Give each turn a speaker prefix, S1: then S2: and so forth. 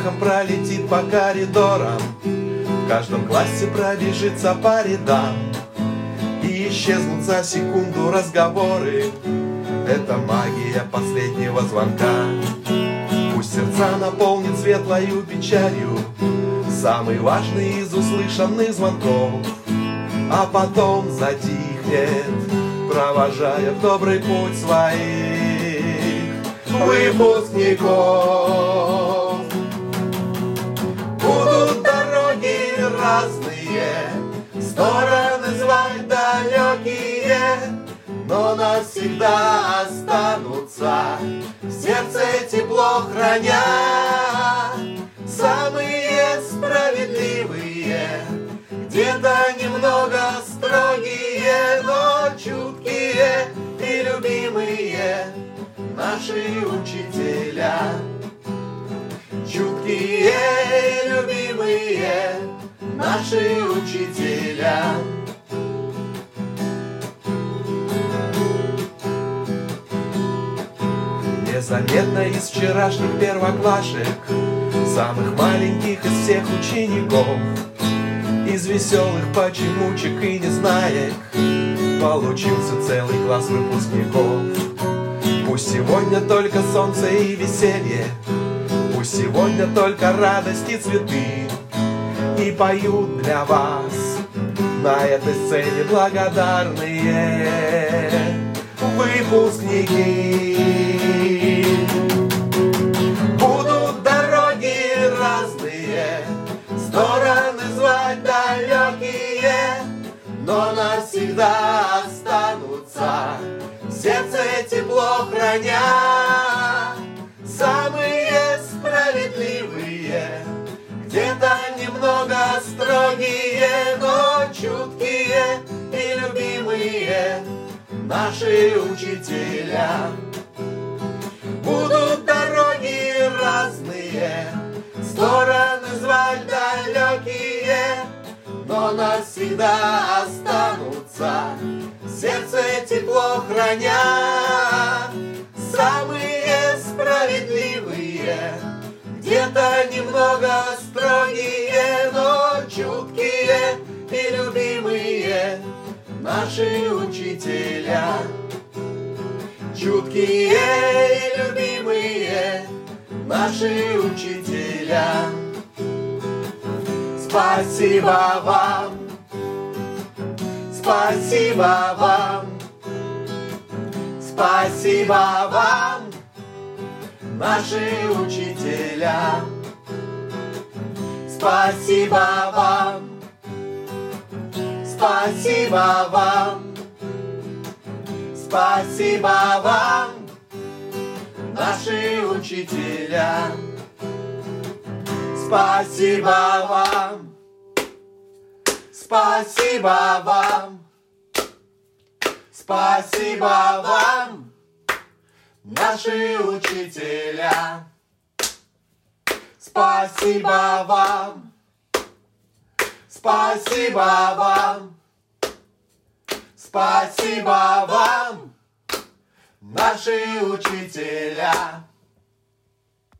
S1: успехом пролетит по коридорам, в каждом классе пробежится по рядам, и исчезнут за секунду разговоры. Это магия последнего звонка. Пусть сердца наполнит светлою печалью самый важный из услышанных звонков, а потом затихнет, провожая в добрый путь своих выпускников. Будут дороги разные, стороны звать далекие, но навсегда останутся, в сердце тепло храня. Самые справедливые, где-то немного строгие, но чуткие и любимые наши учителя. Чуткие и любимые наши учителя. Незаметно из вчерашних первоклашек, самых маленьких из всех учеников, из веселых почемучек и незнаек, получился целый класс выпускников. Пусть сегодня только солнце и веселье, пусть сегодня только радость и цветы, и поют для вас на этой сцене благодарные выпускники. Будут дороги разные, стороны звать далекие, но навсегда останутся, в сердце тепло храня. Самые справедливые, где-то немного строгие, но чуткие и любимые наши учителя. Будут дороги разные, стороны звать далекие, но навсегда останутся, в сердце тепло храня. Самые справедливые, где-то немного строгие, но чуткие и любимые наши учителя. Чуткие и любимые наши учителя. Спасибо вам, спасибо вам, спасибо вам, наши учителя. Спасибо вам, спасибо вам, спасибо вам, наши учителя. Спасибо вам, спасибо вам, спасибо вам, наши учителя. Спасибо вам, спасибо вам, спасибо вам, наши учителя.